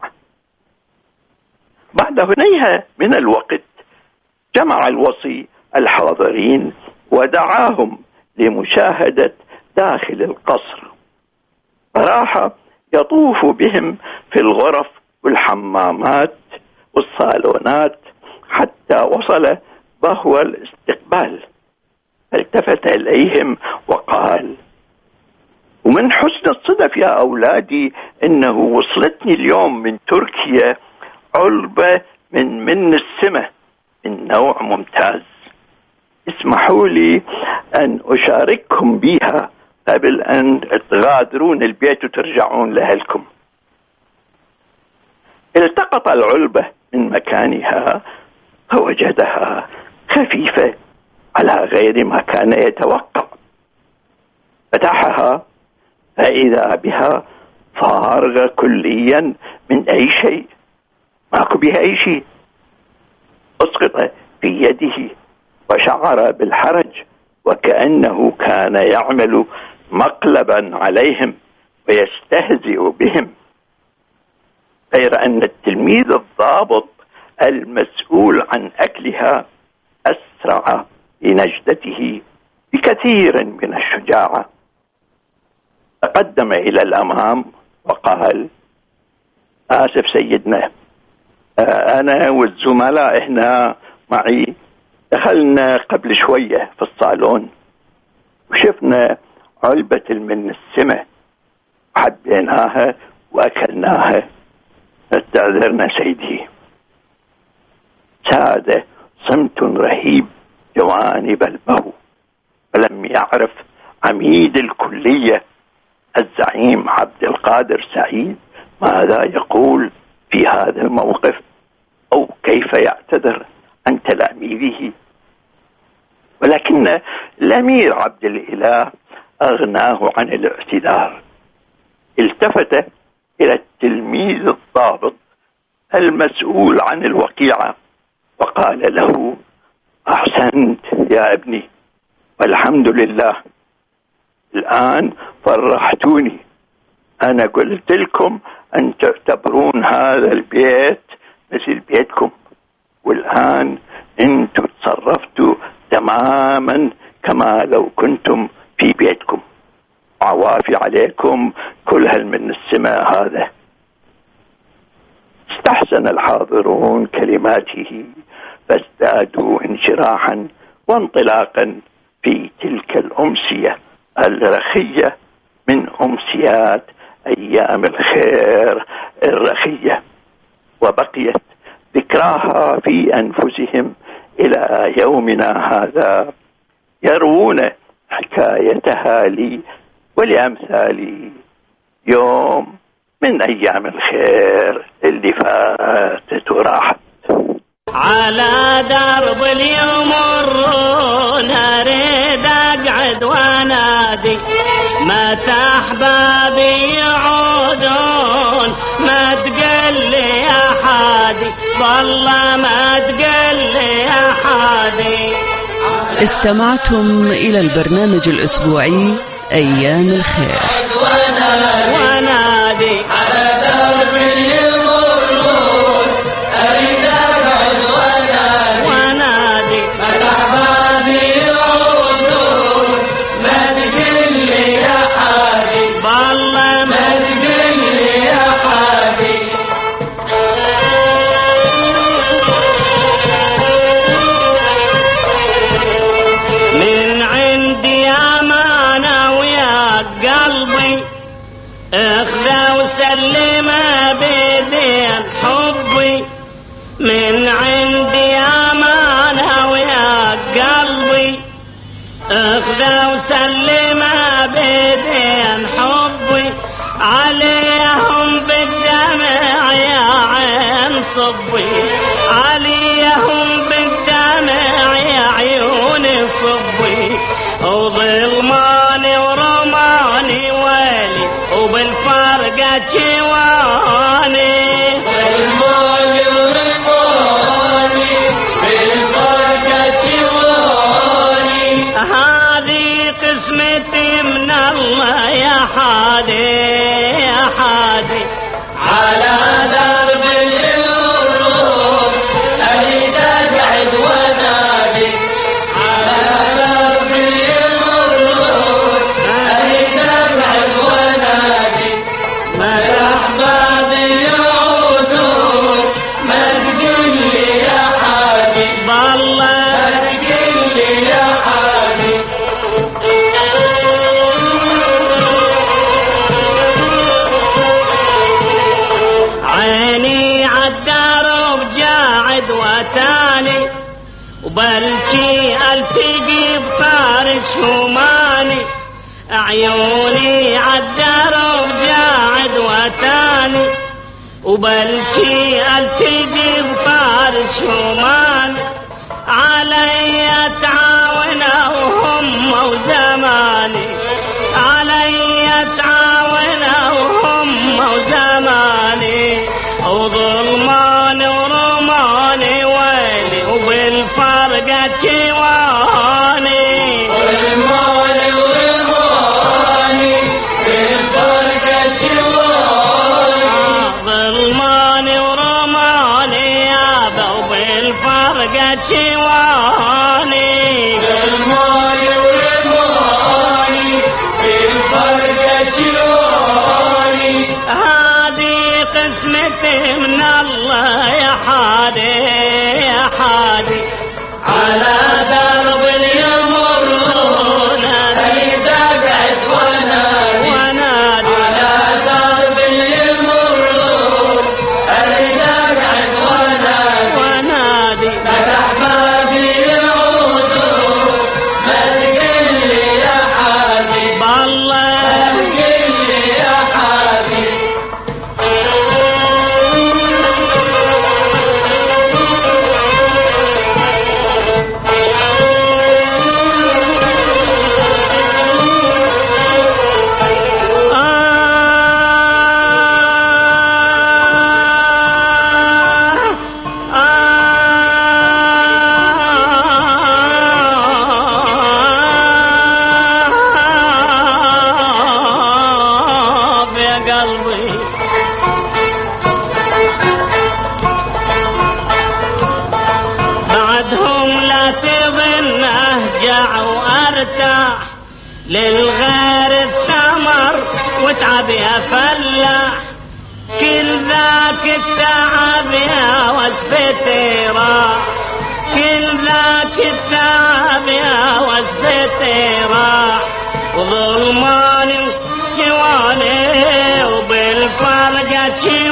بعد هنيها من الوقت جمع الوصي الحاضرين ودعاهم لمشاهدة داخل القصر، فراح يطوف بهم في الغرف والحمامات والصالونات حتى وصل بهو الاستقبال، التفت إليهم وقال: ومن حسن الصدف يا أولادي إنه وصلتني اليوم من تركيا علبة من السمة من نوع ممتاز، اسمحوا لي أن أشارككم بها قبل أن تغادرون البيت وترجعون لأهلكم. التقط العلبة من مكانها فوجدها خفيفة على غير ما كان يتوقع، فتحها فإذا بها فارغة كليا من أي شيء، ماكو بها أي شيء. أسقط في يده وشعر بالحرج وكأنه كان يعمل مقلبا عليهم ويستهزئ بهم، غير أن التلميذ الضابط المسؤول عن أكلها أسرع لنجدته بكثير من الشجاعة، تقدم إلى الأمام وقال: آسف سيدنا، أنا والزملاء هنا معي دخلنا قبل شوية في الصالون وشفنا علبة المنسمة حبيناها وأكلناها، استعذرنا سيدي. ساد صمت رهيب جوانب البهو، ولم يعرف عميد الكلية الزعيم عبد القادر سعيد ماذا يقول في هذا الموقف أو كيف يعتذر عن تلاميذه. ولكن الأمير عبد الإله أغناه عن الاعتذار، التفت إلى التلميذ الضابط المسؤول عن الوقيعة وقال له: أحسنت يا ابني، والحمد لله، الآن فرحتوني. أنا قلت لكم أن تعتبرون هذا البيت مثل بيتكم، والآن أنتم تصرفتوا تماما كما لو كنتم في بيتكم، عوافي عليكم كل من السماء هذا. استحسن الحاضرون كلماته فازدادوا انشراحا وانطلاقا في تلك الأمسية الرخية من أمسيات أيام الخير الرخية، وبقيت ذكراها في أنفسهم إلى يومنا هذا، يروون حكايتها لي ولأمثالي يوم من أيام الخير اللي فاتت وراحت. على درب اليمرون أريد أقعد وأنادي متى أحبابي يعودون، ما تقلي يا حادي، والله ما تقلي يا حادي. استمعتم إلى البرنامج الأسبوعي أيام الخير. ونادي وسلم بدين حبي من عندي أمانة ويا قلبي اخذ وسلم بدين حبي عليهم بالدمع يا عين صبي عليهم بالدمع يا عيون صبي وظلماني ورماني ويلي وبالفرقة جواني ظلماني ورماني بالفرقة جواني هذه قسمتي من الله يا حادي يا حادي على درب الروح أريد أقعد ونادي على درب الروح أريد أقعد ونادي ما الأحباب يعودون ما تقل لي يا حادي بالله ما تقل لي يا حادي عيني عالدرب جاعد وتاني وبلشي التقي بطارش هماني عيوني عالدرب جاعد وتاني وبلشي التقي بطارش هماني علي تعاونوا هم وزماني علي تعاونوا هم وزماني وظلماني ورماني ويلي وبالفرقة جواني ظلماني ورماني بالفرقة جواني ظلماني ورماني يابا وبالفرقة جواني ظلماني ورماني بالفرقة جواني هذه قسمتي من الله يا حادي يا حادي على درب يمرون أريد أقعد ونادي على درب يمرون أريد أقعد ونادي ما الأحباب يعودون ما تقل لي يا حادي بالله ما تقل لي يا حادي يا قلبي بعدهم لا تظن أهجع وأرتاح للغير الثمر وتعب يا فلاح كل ذاك التعب يا وصفتي راح كل ذاك التعب يا وصفتي راح وظلماني جواني وبالفرقة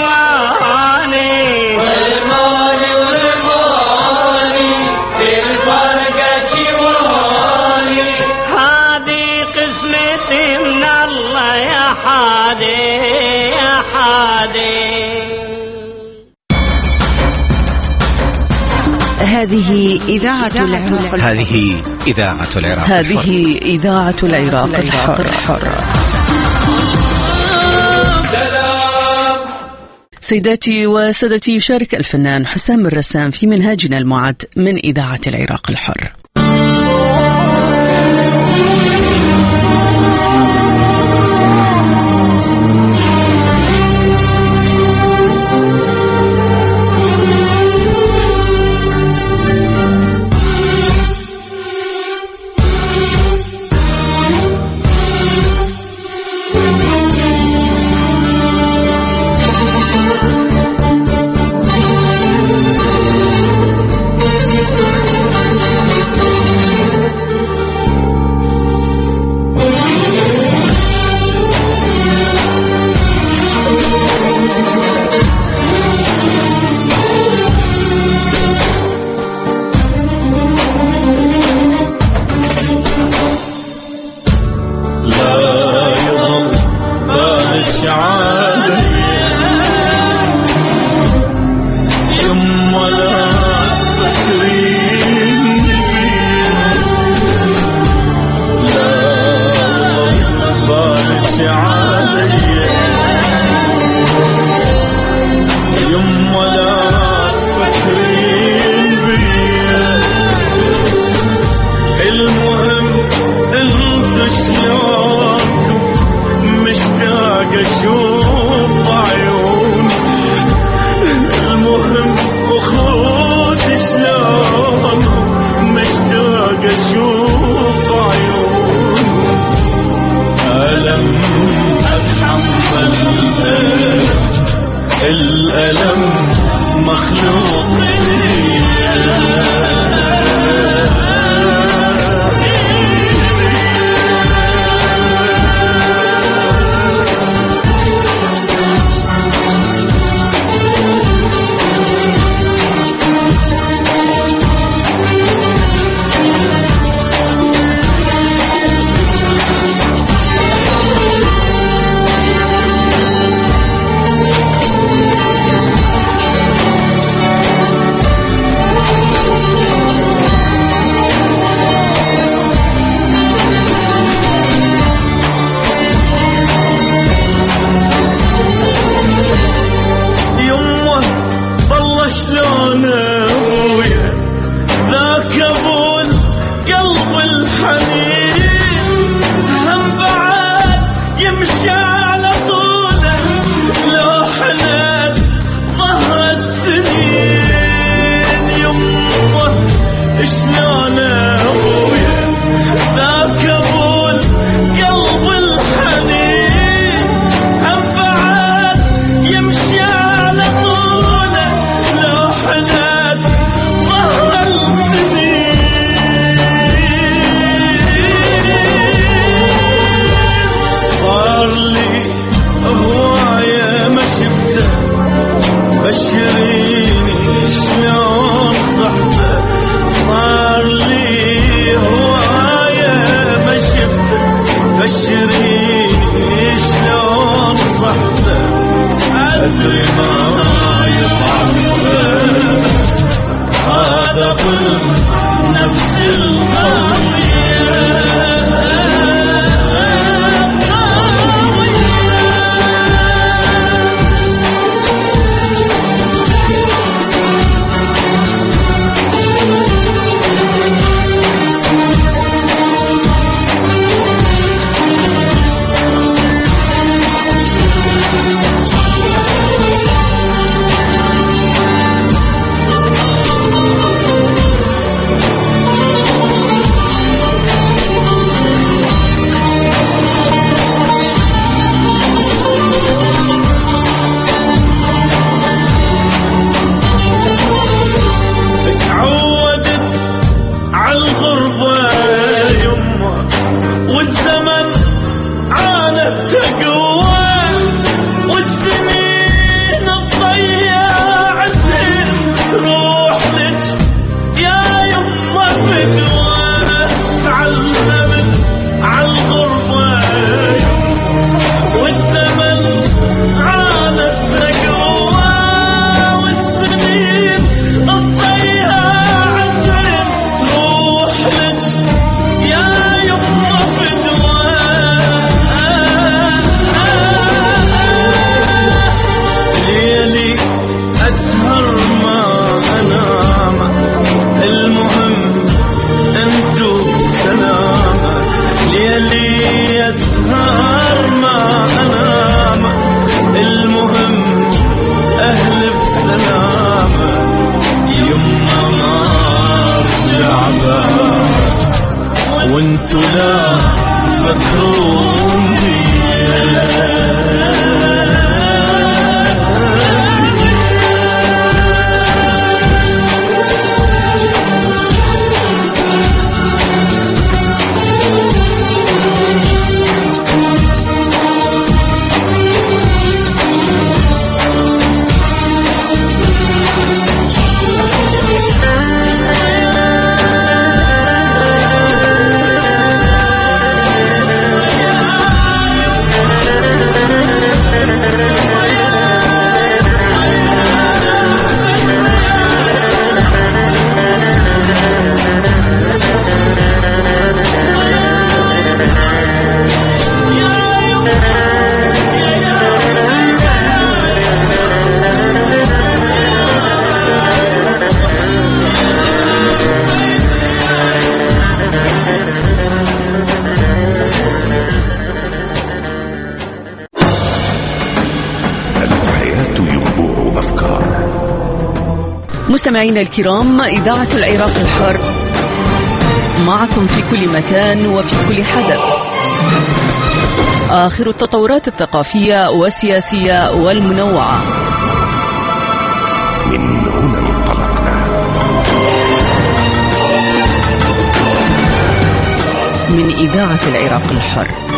جواني ظلماني ورماني بالفرقة جواني هذه قسمتي من الله يا حادي يا حادي هذه إذاعة العراق هذه إذاعة العراق هذه إذاعة العراق الحر. سيداتي وسادتي، يشارك الفنان حسام الرسام في منهاجنا المعد من إذاعة العراق الحر. الألم مخلوق مستمعينا الكرام، إذاعة العراق الحر معكم في كل مكان وفي كل حدث. آخر التطورات الثقافية والسياسية والمنوعة من هنا انطلقنا. من إذاعة العراق الحر.